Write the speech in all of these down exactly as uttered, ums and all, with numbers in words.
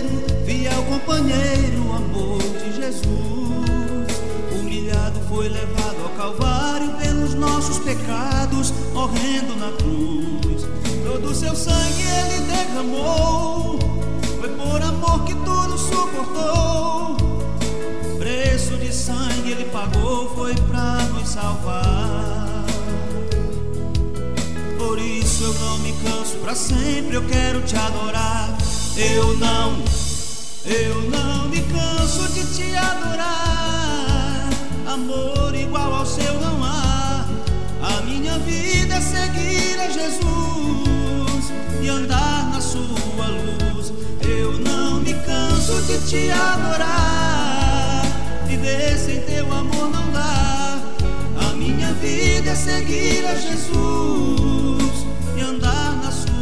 fiel companheiro, amor de Jesus. Humilhado foi levado ao Calvário pelos nossos pecados, morrendo na cruz. Todo o seu sangue ele derramou, foi por amor que tudo suportou. Preço de sangue ele pagou, foi pra nos salvar. Por isso eu não me canso, pra sempre eu quero te adorar. Eu não, eu não me canso de te adorar. Amor igual ao seu não há. A minha vida é seguir a Jesus e andar na sua luz. Eu não me canso de te adorar. Viver sem teu amor não dá. A minha vida é seguir a Jesus e andar na sua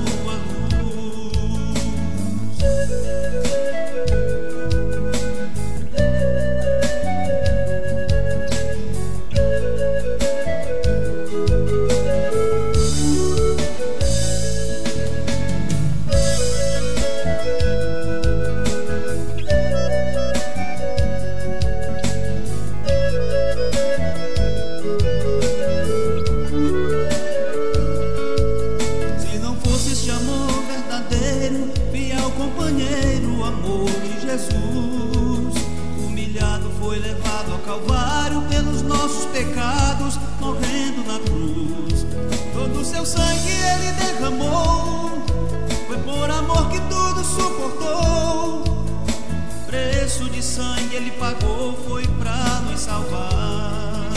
companheiro, amor de Jesus. Humilhado foi levado ao Calvário pelos nossos pecados, morrendo na cruz. Todo o seu sangue ele derramou, foi por amor que tudo suportou. Preço de sangue ele pagou, foi pra nos salvar.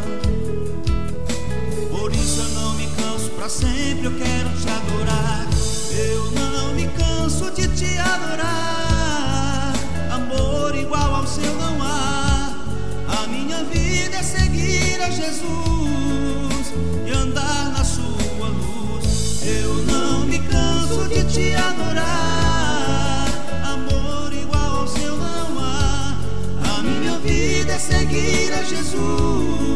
Por isso eu não me canso, pra sempre eu quero te adorar. Eu não me canso de te adorar. Amor igual ao seu não há. A minha vida é seguir a Jesus e andar na sua luz. Eu não me canso de te adorar. Amor igual ao seu não há. A minha vida é seguir a Jesus